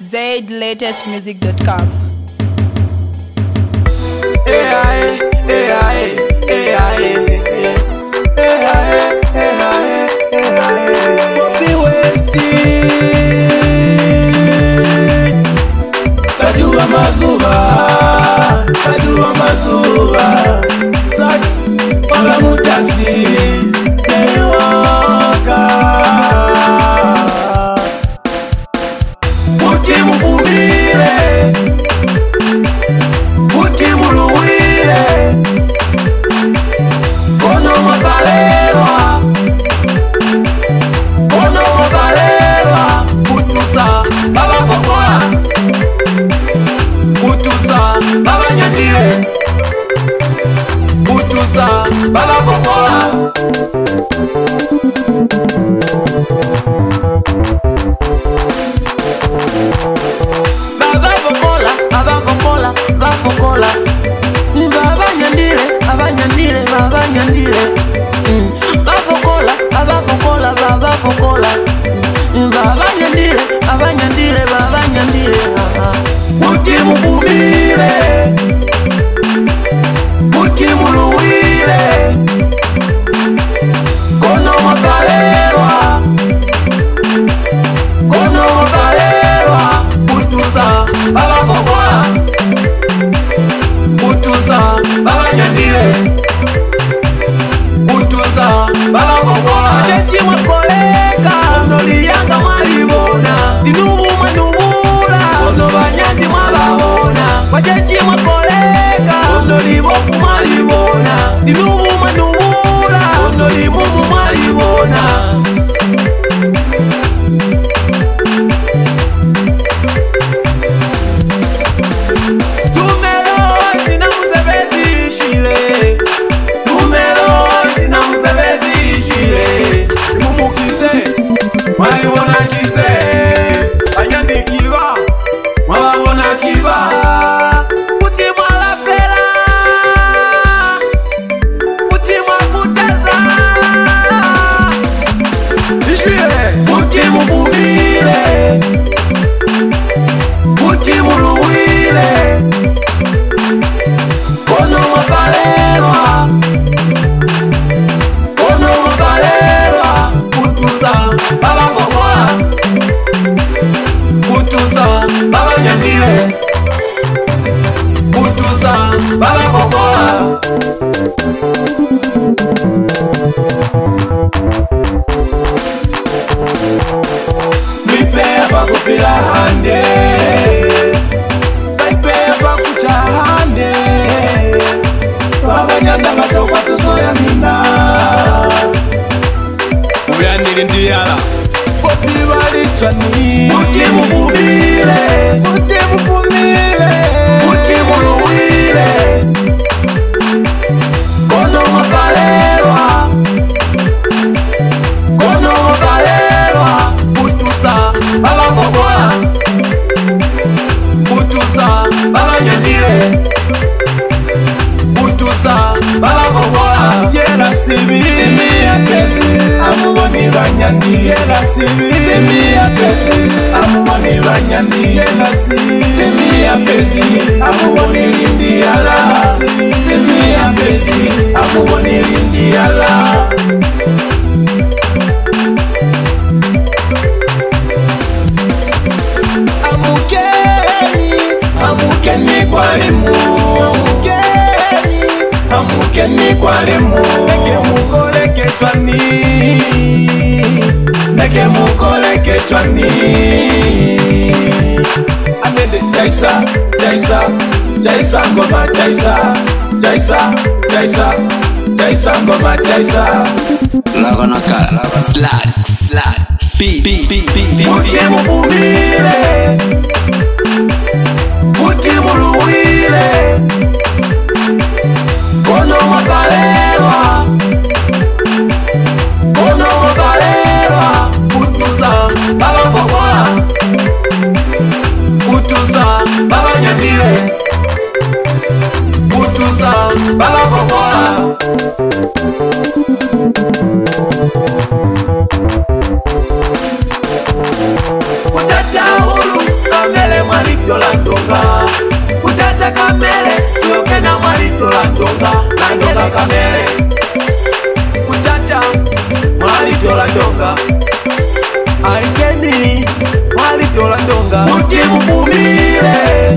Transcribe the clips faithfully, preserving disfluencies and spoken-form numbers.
Z latest music dot com. A I A, A I A, A I A, A I A, A I Bobby Westy Kajua Mazuba Kajua Mazuba Flax Pala Mutasi Neyoka Buti Mufumire Buti Muluwire Kono Mabalerwa Kono Mabalerwa Butusa Baba Pokola Butusa Baba Nyandire Butusa Baba Pokola Baba Pokola Baba Pokola Baba Pokola Baba Nyandire Baba Nyandire Baba Nyandire Baba Pokola Baba Pokola Baba Pokola Baba Nyandire Baba Nyandire Baba Nyandire Buti Mufumire Buti Muluwire Kono Mabalerwa Kono Mabalerwa Butusa Baba Pokola Butusa Baba Nyandire Butusa Baba Pokola Chechi Mwakoleka Ono liyanga malibona Dinubu manubula Ono banyandi mwababona Wachechi Mwakoleka Ono liboku malibona Dinubu manubula Ono limumu malibona Mwabona kize, banyandi kiba, mwabona kiba Buti mwala pela, buti mwakuteza Ishwile, buti mufumire Buti muluwire Kono mabalerwa Kono mabalerwa Butusa Baba Pokola Butusa Baba Nyandire Butusa Baba Pokola Prepare for kupila hande Prepare for kucha hande Baba Nyanda batokwa tusoya mina Uyandiri ndiyala Bobby Walichwani Buti Mufumire Buti Mufumire Buti Muluwire Kono Mabalerwa Kono Mabalerwa Butusa Baba Pokola Butusa Baba Nyandire Butusa Baba Pokola Yela sibi Simi ya pesi Amuwani banyandi Yela sibi Simi ya pesi Amuwani banyandi Yela sibi Simi ya pesi Amuwani lindi ala Simi ya pesi Amuwani lindi ala Amukeni Amukeni kwa limu Amukeni Amukeni kwa limu Neke mukole ketwani Neke mukole ketwani Anende Jaisa, Jaisa, Jaisa ngoma Jaisa Jaisa, Jaisa, Jaisa ngoma Jaisa Lagonaka, Slad, Slad, Beat, Beat, Beat, Beat Buti Mufumire Buti Muluwire Kono Mabalerwa Kono Mabalerwa Butusa Baba Pokola Butusa Baba Nyandire Butusa Baba Pokola Utata huru Kalonga kuti muvumire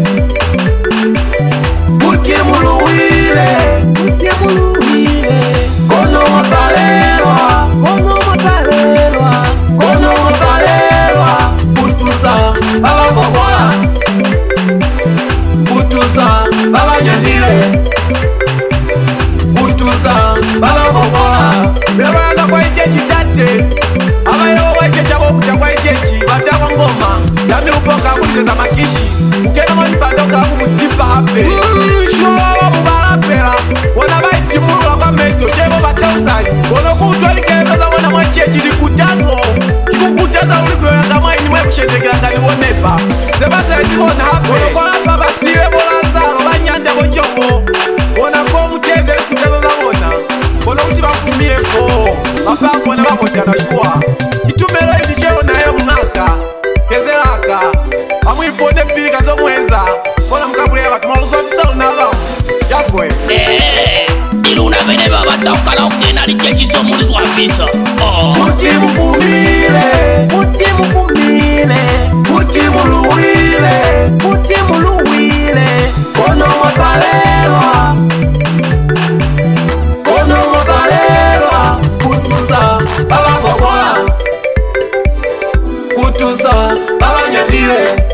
kuti muluwire kuti muluwire kono mwabalelwa kono mwabalelwa kono mwabalelwa kutuza bababobola kutuza babanyandile kutuza bababobola bebaga kwa ichechi tate abairawo kwa ichechi abo kuja kwa ichechi batakwa ngoma yami upoka kulizeza makishi ukena mani bandoka abu kutipa hape shwa mubalapela wana baitimulula kwa meto jebo bateusayi wono kutwalikeza za wana mwachechi likutazo kikukutaza ulikuyanga mwaini mwe kushendekelanga liwonepa zebasa ezibona hape wono kwa hapa basile bolazalo banyande bonjongo wona kwa muteze likutazo za wona wono kuti bafumile fo bapako wana babotana shwa itumelo ibijeo nayo mwaka kezelaka amwifone mpilika zo mweza wona mkabulea batu mauzofisalo naba yakwe iluna bene babatokala okena lichechiso mulizi wa fisa kuti muvumile kuti muvumile kuti muluwile kuti muluwile kono mwabalelwa kono mwabalelwa kutuza bababobola kutuza babanyandile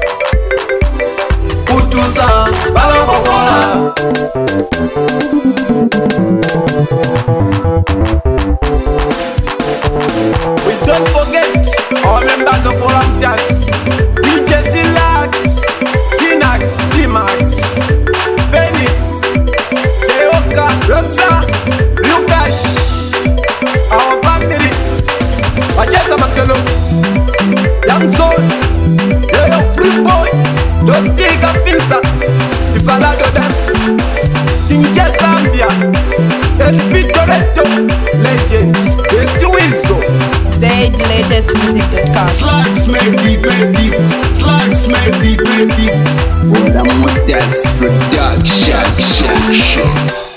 kutuza bababobola we don't forget our members of Olympus D J Silax Kinax D-Max Phoenix Teoka Roxa Lukash our family Wacheza Marcelo Young Soul Yoyo Free Boy Dostika Finsa Ifalado Dance Tinja Zambia El Pitoretto Legends Best Wizzo Zaid latest music dot com. Slugs make deep, make deep. Slugs make deep, make deep. What I'm with that production.